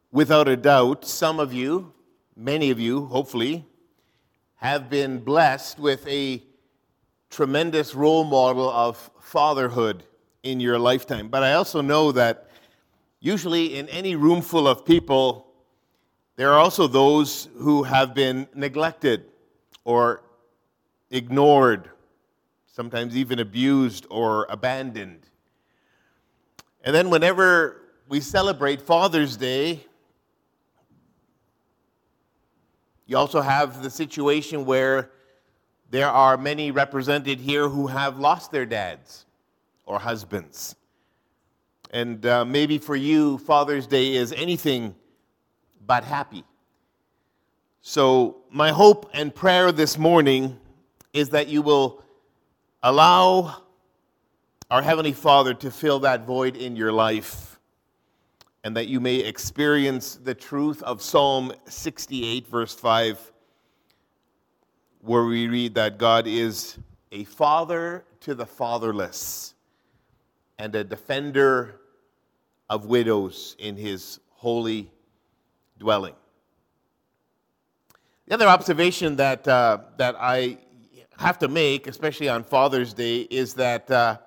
Without a doubt, some of you, many of you, hopefully, have been blessed with a tremendous role model of fatherhood in your lifetime. But I also know that usually in any room full of people, there are also those who have been neglected or ignored, sometimes even abused or abandoned. And then whenever we celebrate Father's Day, you also have the situation where there are many represented here who have lost their dads or husbands. And maybe for you, Father's Day is anything but happy. So my hope and prayer this morning is that you will allow our Heavenly Father to fill that void in your life, and that you may experience the truth of Psalm 68, verse 5, where we read that God is a father to the fatherless and a defender of widows in his holy dwelling. The other observation that I have to make, especially on Father's Day, is that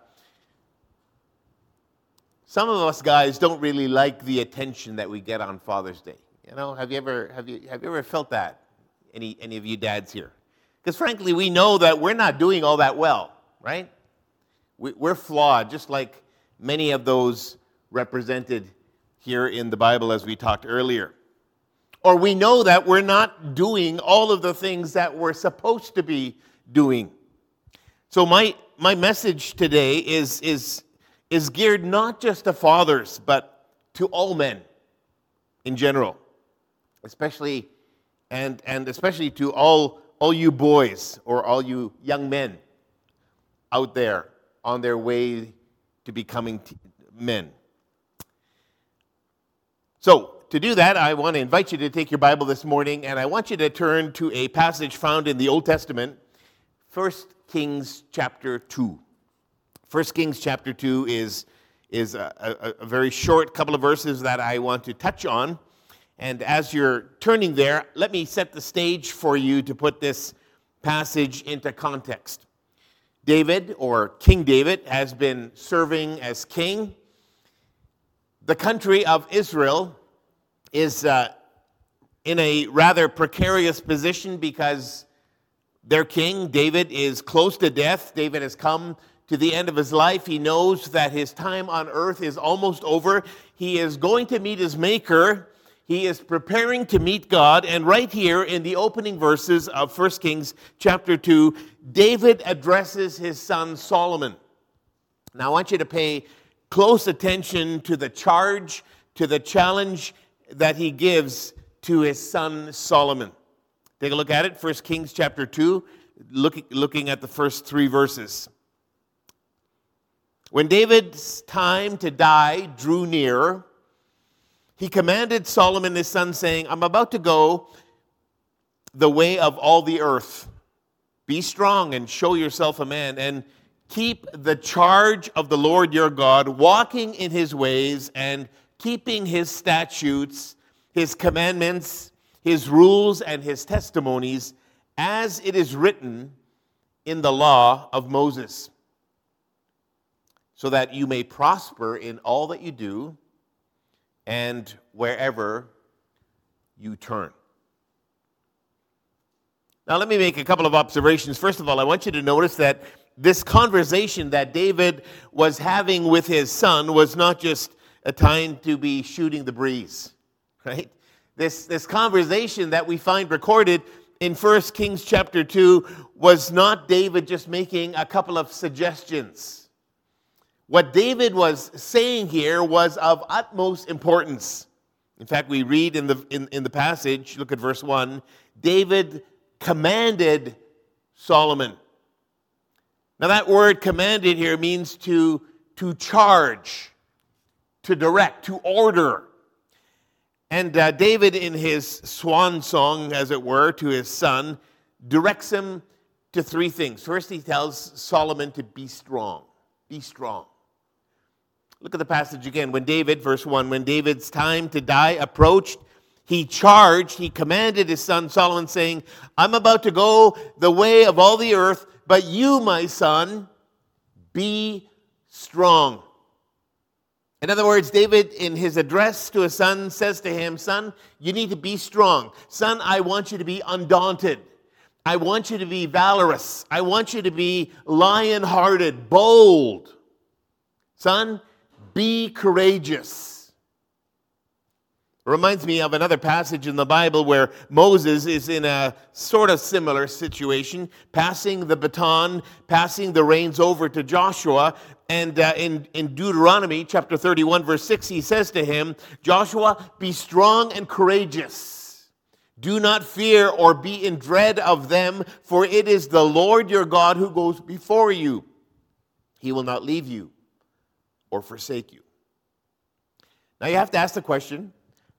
some of us guys don't really like the attention that we get on Father's Day. You know, have you ever felt that? Any of you dads here? Because frankly, we know that we're not doing all that well, right? We're flawed, just like many of those represented here in the Bible as we talked earlier. Or we know that we're not doing all of the things that we're supposed to be doing. So my message today is geared not just to fathers, but to all men in general, especially to all you boys or all you young men out there on their way to becoming men. So, to do that, I want to invite you to take your Bible this morning, and I want you to turn to a passage found in the Old Testament, 1 Kings chapter 2. 1 Kings chapter 2 is a very short couple of verses that I want to touch on. And as you're turning there, let me set the stage for you to put this passage into context. David, or King David, has been serving as king. The country of Israel is in a rather precarious position because their king, David, is close to death. David has come to the end of his life. He knows that his time on earth is almost over. He is going to meet his Maker. He is preparing to meet God. And right here in the opening verses of 1 Kings chapter 2, David addresses his son Solomon. Now I want you to pay close attention to the charge, to the challenge that he gives to his son Solomon. Take a look at it, 1 Kings chapter 2, looking at the first 3 verses. When David's time to die drew near, he commanded Solomon his son, saying, I'm about to go the way of all the earth. Be strong and show yourself a man, and keep the charge of the Lord your God, walking in his ways and keeping his statutes, his commandments, his rules, and his testimonies, as it is written in the law of Moses, so that you may prosper in all that you do and wherever you turn. Now, let me make a couple of observations. First of all, I want you to notice that this conversation that David was having with his son was not just a time to be shooting the breeze, right? This conversation that we find recorded in 1 Kings chapter 2 was not David just making a couple of suggestions. What David was saying here was of utmost importance. In fact, we read in the passage, look at verse 1, David commanded Solomon. Now that word commanded here means to charge, to direct, to order. And David, in his swan song, as it were, to his son, directs him to 3 things. First, he tells Solomon to be strong. Be strong. Look at the passage again. When David, verse 1, when David's time to die approached, he commanded his son Solomon, saying, I'm about to go the way of all the earth, but you, my son, be strong. In other words, David, in his address to his son, says to him, son, you need to be strong. Son, I want you to be undaunted. I want you to be valorous. I want you to be lion-hearted, bold. Son, be courageous. It reminds me of another passage in the Bible where Moses is in a sort of similar situation, passing the baton, passing the reins over to Joshua. And in Deuteronomy chapter 31, verse 6, he says to him, Joshua, be strong and courageous. Do not fear or be in dread of them, for it is the Lord your God who goes before you. He will not leave you or forsake you. Now you have to ask the question,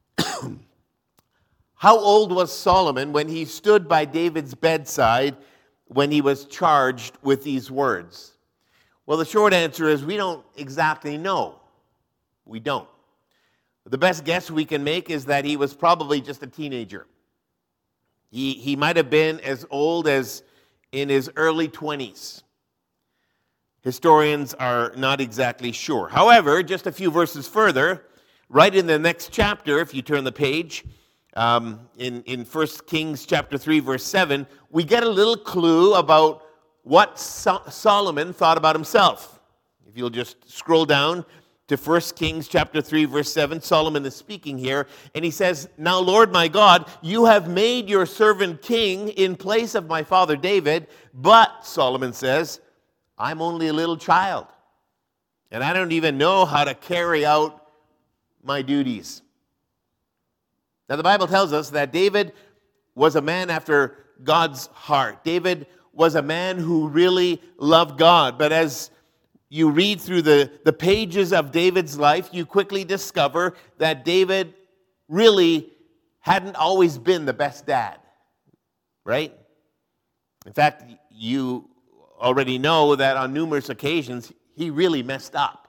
how old was Solomon when he stood by David's bedside when he was charged with these words? Well, the short answer is we don't exactly know. We don't. The best guess we can make is that he was probably just a teenager. He might have been as old as in his early 20s. Historians are not exactly sure. However, just a few verses further, right in the next chapter, if you turn the page, in 1 Kings chapter 3, verse 7, we get a little clue about what Solomon thought about himself. If you'll just scroll down to 1 Kings chapter 3, verse 7, Solomon is speaking here, and he says, Now, Lord my God, you have made your servant king in place of my father David, but, Solomon says, I'm only a little child, and I don't even know how to carry out my duties. Now, the Bible tells us that David was a man after God's heart. David was a man who really loved God, but as you read through the pages of David's life, you quickly discover that David really hadn't always been the best dad, right? In fact, you already know that on numerous occasions, he really messed up.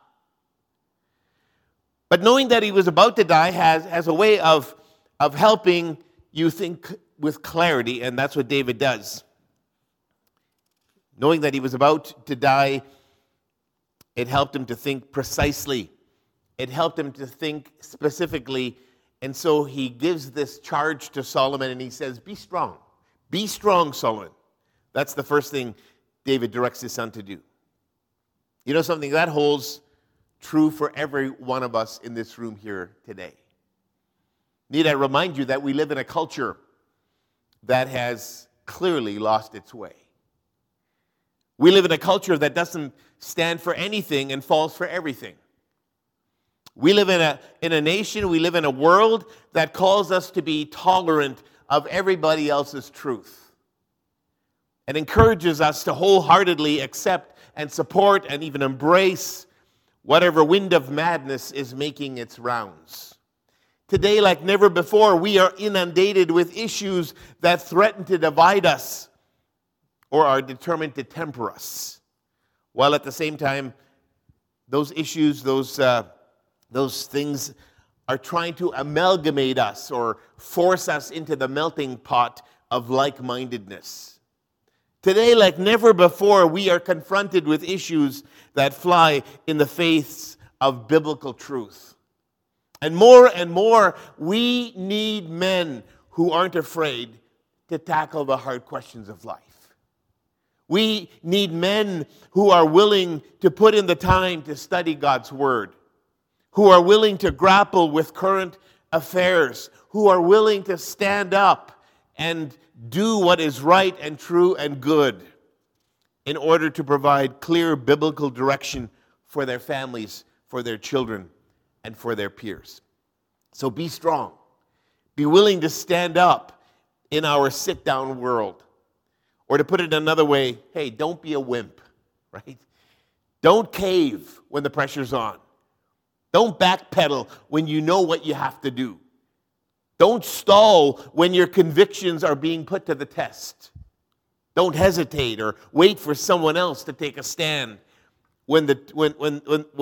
But knowing that he was about to die has a way of helping you think with clarity, and that's what David does. Knowing that he was about to die, it helped him to think precisely. It helped him to think specifically. And so he gives this charge to Solomon and he says, be strong. Be strong, Solomon. That's the first thing David directs his son to do. You know something? That holds true for every one of us in this room here today. Need I remind you that we live in a culture that has clearly lost its way. We live in a culture that doesn't stand for anything and falls for everything. We live in a nation, we live in a world that calls us to be tolerant of everybody else's truth and encourages us to wholeheartedly accept and support and even embrace whatever wind of madness is making its rounds. Today, like never before, we are inundated with issues that threaten to divide us or are determined to temper us, while at the same time, those issues, those things are trying to amalgamate us or force us into the melting pot of like-mindedness. Today, like never before, we are confronted with issues that fly in the face of biblical truth. And more, we need men who aren't afraid to tackle the hard questions of life. We need men who are willing to put in the time to study God's Word, who are willing to grapple with current affairs, who are willing to stand up and do what is right and true and good in order to provide clear biblical direction for their families, for their children, and for their peers. So be strong. Be willing to stand up in our sit-down world. Or to put it another way, hey, don't be a wimp, right? Don't cave when the pressure's on. Don't backpedal when you know what you have to do. Don't stall when your convictions are being put to the test. Don't hesitate or wait for someone else to take a stand when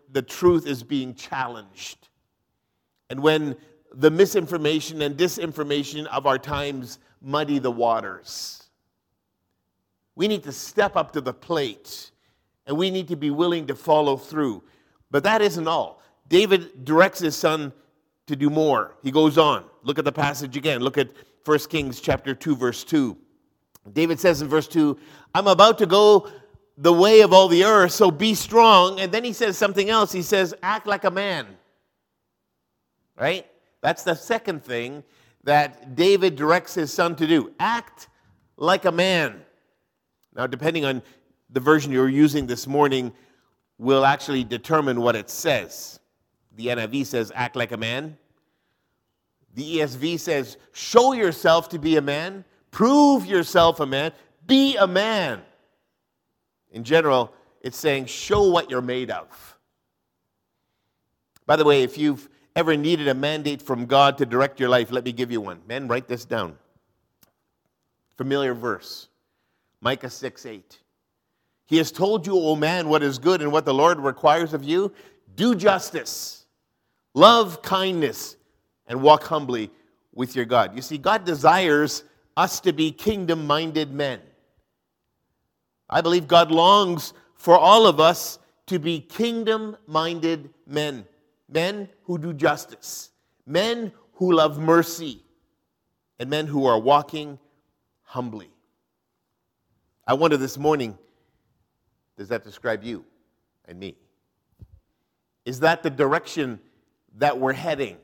the truth is being challenged, and when the misinformation and disinformation of our times muddy the waters. We need to step up to the plate, and we need to be willing to follow through. But that isn't all. David directs his son to do more. He goes on. Look at the passage again. Look at 1 Kings chapter 2, verse 2. David says in verse 2, I'm about to go the way of all the earth, so be strong. And then he says something else. He says, act like a man. Right? That's the second thing that David directs his son to do. Act like a man. Now, depending on the version you're using this morning, will actually determine what it says. The NIV says, act like a man. The ESV says, show yourself to be a man. Prove yourself a man. Be a man. In general, it's saying, show what you're made of. By the way, if you've ever needed a mandate from God to direct your life, let me give you one. Men, write this down. Familiar verse. Micah 6:8. He has told you, O man, what is good and what the Lord requires of you. Do justice, love kindness, and walk humbly with your God. You see, God desires us to be kingdom-minded men. I believe God longs for all of us to be kingdom-minded men. Men who do justice, men who love mercy, and men who are walking humbly. I wonder this morning, does that describe you and me? Is that the direction that we're heading?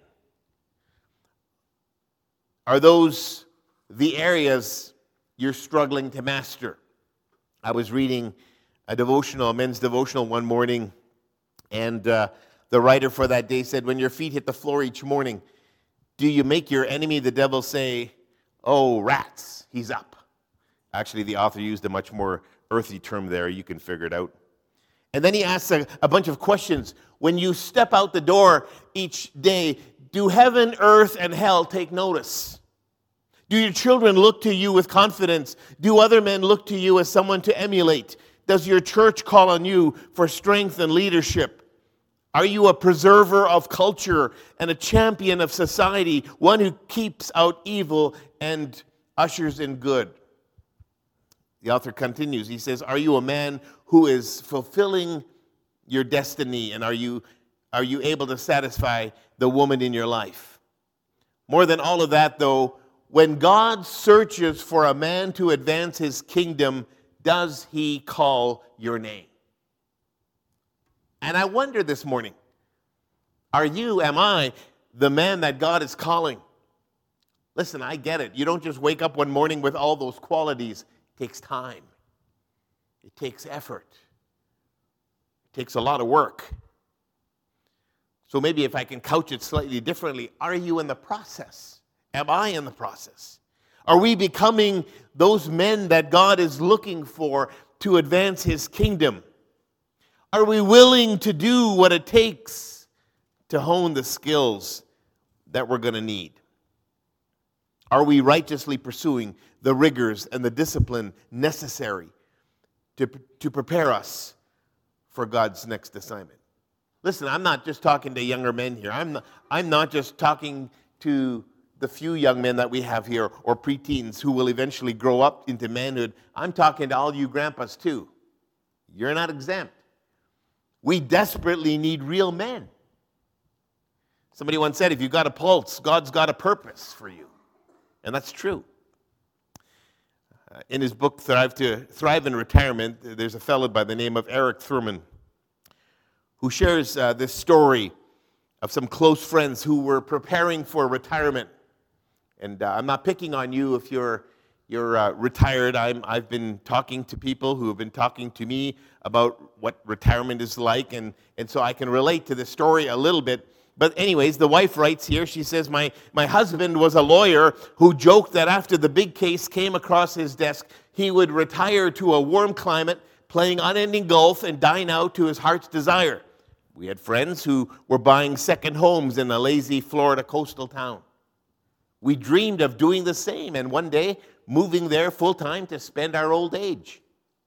Are those the areas you're struggling to master? I was reading a men's devotional one morning, and the writer for that day said, when your feet hit the floor each morning, do you make your enemy, the devil, say, oh, rats, he's up? Actually, the author used a much more earthy term there. You can figure it out. And then he asks a bunch of questions. When you step out the door each day, do heaven, earth, and hell take notice? Do your children look to you with confidence? Do other men look to you as someone to emulate? Does your church call on you for strength and leadership? Are you a preserver of culture and a champion of society, one who keeps out evil and ushers in good? The author continues. He says, are you a man who is fulfilling your destiny, and are you able to satisfy the woman in your life? More than all of that, though, when God searches for a man to advance his kingdom, does he call your name? And I wonder this morning, am I the man that God is calling? Listen, I get it. You don't just wake up one morning with all those qualities. It takes time. It takes effort. It takes a lot of work. So maybe if I can couch it slightly differently, are you in the process? Am I in the process? Are we becoming those men that God is looking for to advance his kingdom? Are we willing to do what it takes to hone the skills that we're going to need? Are we righteously pursuing the rigors and the discipline necessary to prepare us for God's next assignment? Listen, I'm not just talking to younger men here. I'm not just talking to the few young men that we have here or preteens who will eventually grow up into manhood. I'm talking to all you grandpas too. You're not exempt. We desperately need real men. Somebody once said, if you've got a pulse, God's got a purpose for you. And that's true. In his book, Thrive in Retirement, there's a fellow by the name of Eric Thurman who shares this story of some close friends who were preparing for retirement. And I'm not picking on you if you're retired. I've been talking to people who have been talking to me about what retirement is like, and so I can relate to the story a little bit. But anyways, the wife writes here, she says, my husband was a lawyer who joked that after the big case came across his desk, he would retire to a warm climate, playing unending golf and dine out to his heart's desire. We had friends who were buying second homes in a lazy Florida coastal town. We dreamed of doing the same and one day moving there full-time to spend our old age.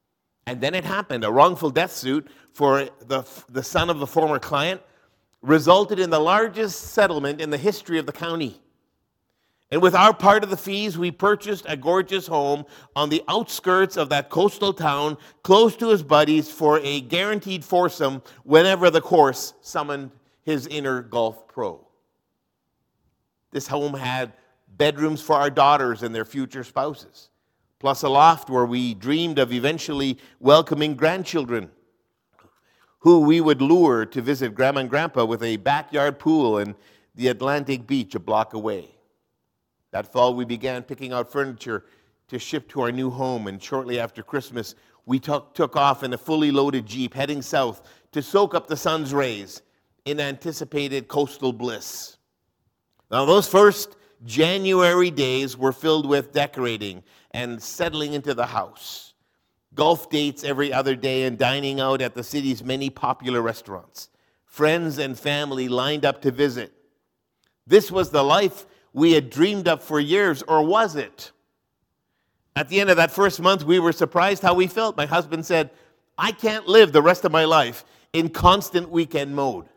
And then it happened. A wrongful death suit for the son of the former client resulted in the largest settlement in the history of the county. And with our part of the fees, we purchased a gorgeous home on the outskirts of that coastal town, close to his buddies, for a guaranteed foursome whenever the course summoned his inner golf pro. This home had bedrooms for our daughters and their future spouses, plus a loft where we dreamed of eventually welcoming grandchildren who we would lure to visit Grandma and Grandpa with a backyard pool and the Atlantic beach a block away. That fall, we began picking out furniture to ship to our new home, and shortly after Christmas, we took off in a fully loaded Jeep heading south to soak up the sun's rays in anticipated coastal bliss. Now, those first January days were filled with decorating and settling into the house, golf dates every other day, and dining out at the city's many popular restaurants. Friends and family lined up to visit. This was the life we had dreamed up for years, or was it? At the end of that first month, we were surprised how we felt. My husband said, "I can't live the rest of my life in constant weekend mode."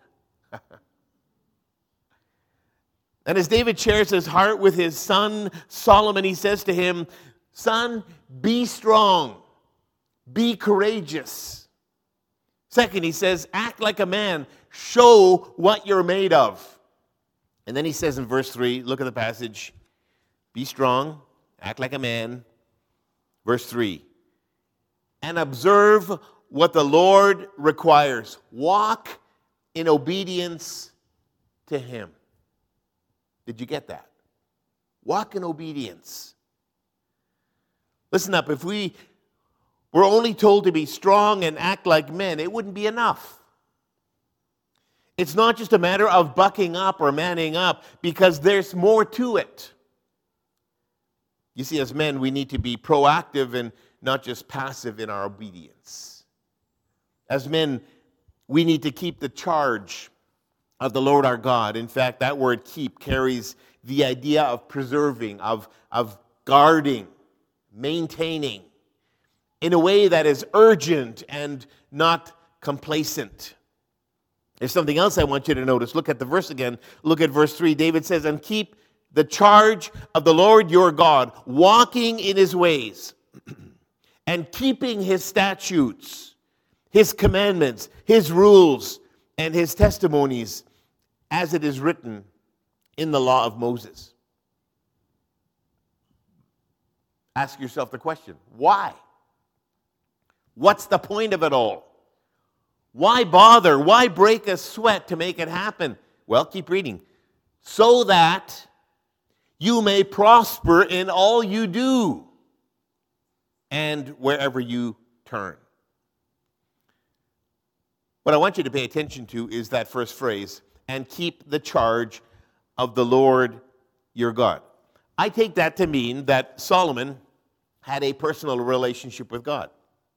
And as David shares his heart with his son Solomon, he says to him, "Son, be strong, be courageous." Second, he says, act like a man, show what you're made of. And then he says in verse 3, look at the passage, be strong, act like a man. Verse 3, and observe what the Lord requires. Walk in obedience to him. Did you get that? Walk in obedience. Listen up, if we were only told to be strong and act like men, it wouldn't be enough. It's not just a matter of bucking up or manning up, because there's more to it. You see, as men, we need to be proactive and not just passive in our obedience. As men, we need to keep the charge of the Lord our God. In fact, that word keep carries the idea of preserving, of guarding, maintaining, in a way that is urgent and not complacent. There's something else I want you to notice. Look at the verse again. Look at verse 3. David says, and keep the charge of the Lord your God, walking in his ways, and keeping his statutes, his commandments, his rules, and his testimonies, as it is written in the law of Moses. Ask yourself the question, why? What's the point of it all? Why bother? Why break a sweat to make it happen? Well, keep reading. So that you may prosper in all you do and wherever you turn. What I want you to pay attention to is that first phrase, and keep the charge of the Lord your God. I take that to mean that Solomon had a personal relationship with God.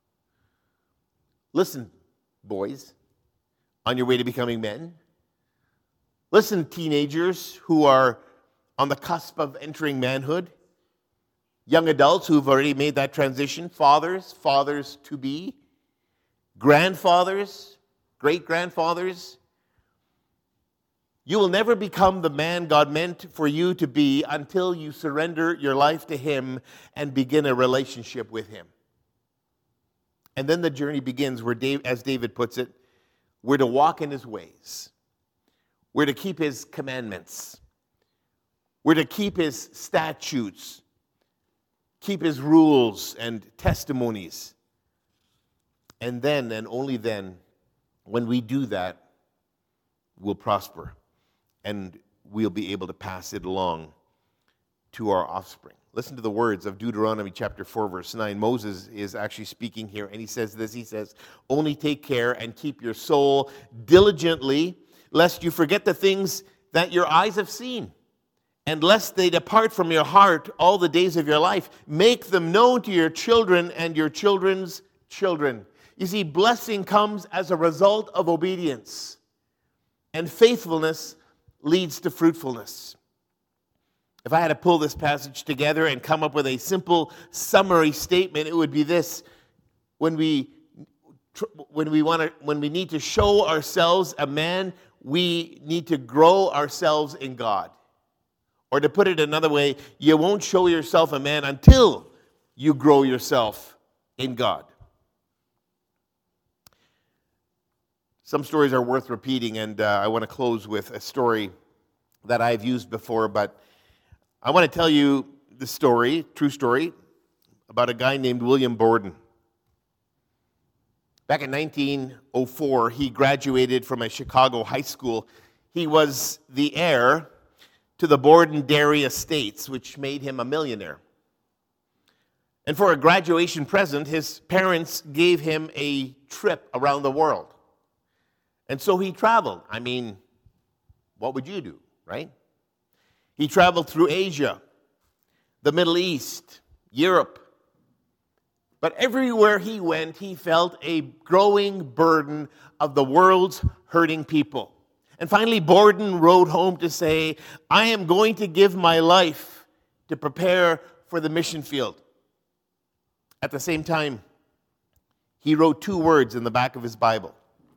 Listen, boys, on your way to becoming men. Listen, teenagers who are on the cusp of entering manhood. Young adults who've already made that transition. Fathers to be. Grandfathers, great-grandfathers. You will never become the man God meant for you to be until you surrender your life to him and begin a relationship with him. And then the journey begins where, as David puts it, we're to walk in his ways. We're to keep his commandments. We're to keep his statutes, keep his rules and testimonies. And then, and only then, when we do that, we'll prosper. And we'll be able to pass it along to our offspring. Listen to the words of Deuteronomy chapter 4, verse 9. Moses is actually speaking here, and he says this. He says, only take care and keep your soul diligently, lest you forget the things that your eyes have seen, and lest they depart from your heart all the days of your life. Make them known to your children and your children's children. You see, blessing comes as a result of obedience, and faithfulness leads to fruitfulness. If I had to pull this passage together and come up with a simple summary statement, it would be this. when we need to show ourselves a man, we need to grow ourselves in God. Or to put it another way, you won't show yourself a man until you grow yourself in God. Some stories are worth repeating, and I want to close with a story that I've used before, but I want to tell you the story, true story, about a guy named William Borden. Back in 1904, he graduated from a Chicago high school. He was the heir to the Borden Dairy Estates, which made him a millionaire. And for a graduation present, his parents gave him a trip around the world. And so he traveled. I mean, what would you do, right? He traveled through Asia, the Middle East, Europe. But everywhere he went, he felt a growing burden of the world's hurting people. And finally, Borden wrote home to say, I am going to give my life to prepare for the mission field. At the same time, he wrote 2 words in the back of his Bible.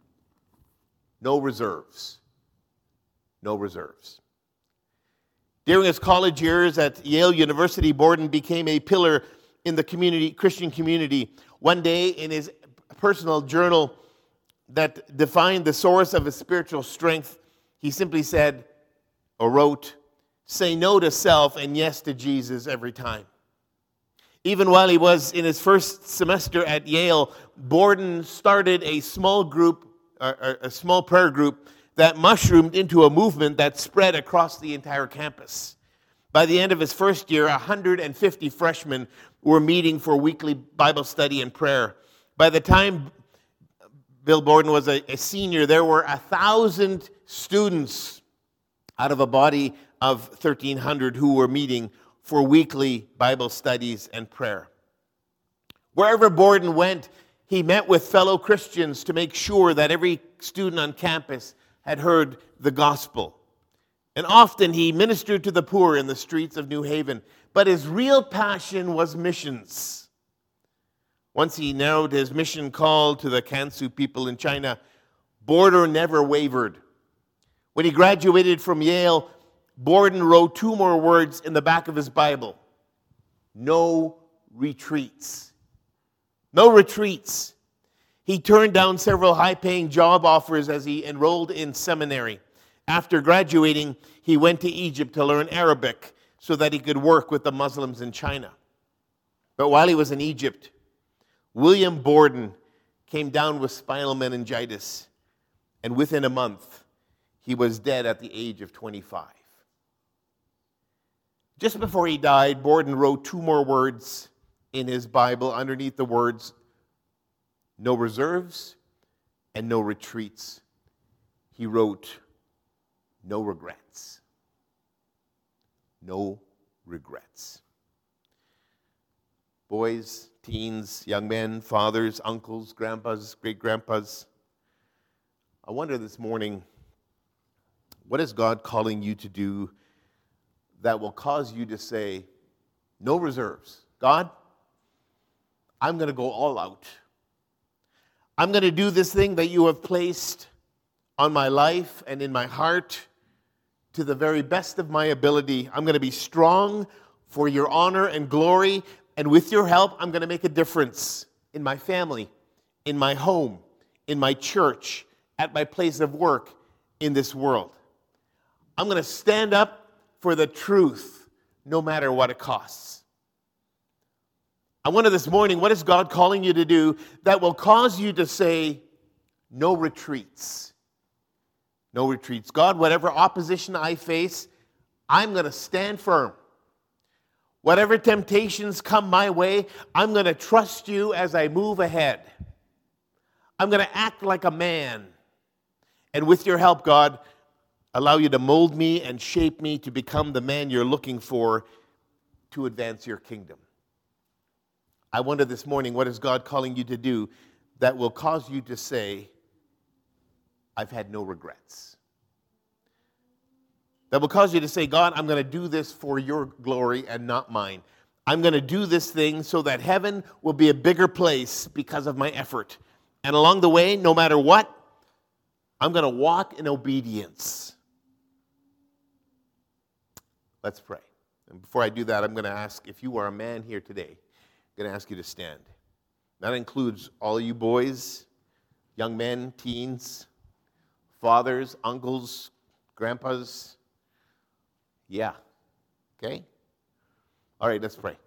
No reserves. No reserves. During his college years at Yale University, Borden became a pillar in the Christian community. One day in his personal journal that defined the source of his spiritual strength, he simply said or wrote, say no to self and yes to Jesus every time. Even while he was in his first semester at Yale, Borden started a small prayer group that mushroomed into a movement that spread across the entire campus. By the end of his first year, 150 freshmen were meeting for weekly Bible study and prayer. By the time Bill Borden was a senior, there were 1,000 students out of a body of 1,300 who were meeting for weekly Bible studies and prayer. Wherever Borden went, he met with fellow Christians to make sure that every student on campus had heard the gospel. And often he ministered to the poor in the streets of New Haven. But his real passion was missions. Once he narrowed his mission call to the Kansu people in China, Borden never wavered. When he graduated from Yale, Borden wrote 2 more words in the back of his Bible. No retreats. No retreats. He turned down several high-paying job offers as he enrolled in seminary. After graduating, he went to Egypt to learn Arabic so that he could work with the Muslims in China. But while he was in Egypt, William Borden came down with spinal meningitis, and within a month, he was dead at the age of 25. Just before he died, Borden wrote 2 more words in his Bible underneath the words, no reserves and no retreats. He wrote, no regrets. No regrets. Boys, teens, young men, fathers, uncles, grandpas, great-grandpas, I wonder this morning, what is God calling you to do that will cause you to say, no reserves? God, I'm going to go all out. I'm going to do this thing that you have placed on my life and in my heart to the very best of my ability. I'm going to be strong for your honor and glory, and with your help, I'm going to make a difference in my family, in my home, in my church, at my place of work, in this world. I'm going to stand up for the truth, no matter what it costs. I wonder this morning, what is God calling you to do that will cause you to say, no retreats? No retreats. God, whatever opposition I face, I'm going to stand firm. Whatever temptations come my way, I'm going to trust you as I move ahead. I'm going to act like a man. And with your help, God, allow you to mold me and shape me to become the man you're looking for to advance your kingdom. I wonder this morning, what is God calling you to do that will cause you to say, I've had no regrets? That will cause you to say, God, I'm going to do this for your glory and not mine. I'm going to do this thing so that heaven will be a bigger place because of my effort. And along the way, no matter what, I'm going to walk in obedience. Let's pray. And before I do that, I'm going to ask, if you are a man here today, I'm going to ask you to stand. That includes all you boys, young men, teens, fathers, uncles, grandpas. Yeah. Okay? All right, let's pray.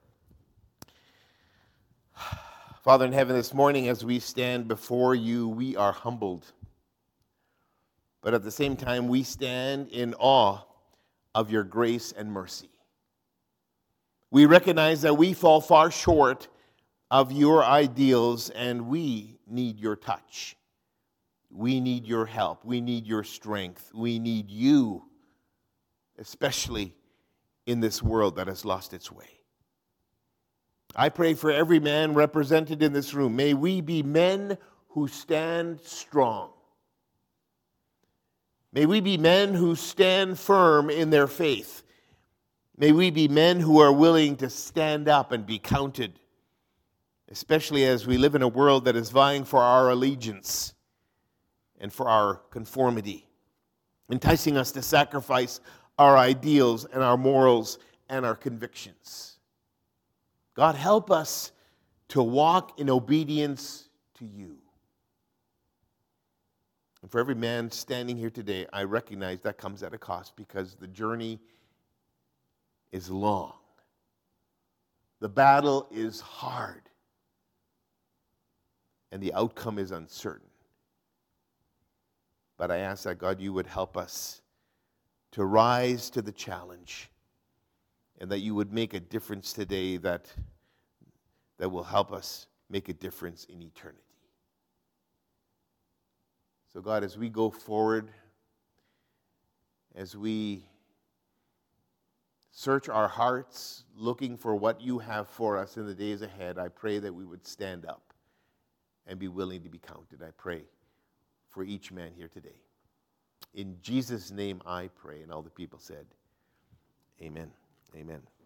Father in heaven, this morning as we stand before you, we are humbled. But at the same time, we stand in awe of your grace and mercy. We recognize that we fall far short of your ideals, and we need your touch. We need your help. We need your strength. We need you, especially in this world that has lost its way. I pray for every man represented in this room. May we be men who stand strong. May we be men who stand firm in their faith. May we be men who are willing to stand up and be counted, especially as we live in a world that is vying for our allegiance and for our conformity, enticing us to sacrifice our ideals and our morals and our convictions. God, help us to walk in obedience to you. And for every man standing here today, I recognize that comes at a cost because the journey is long. The battle is hard. And the outcome is uncertain. But I ask that, God, you would help us to rise to the challenge and that you would make a difference today that will help us make a difference in eternity. So, God, as we go forward, as we search our hearts, looking for what you have for us in the days ahead, I pray that we would stand up and be willing to be counted. I pray for each man here today. In Jesus' name I pray. And all the people said, amen. Amen.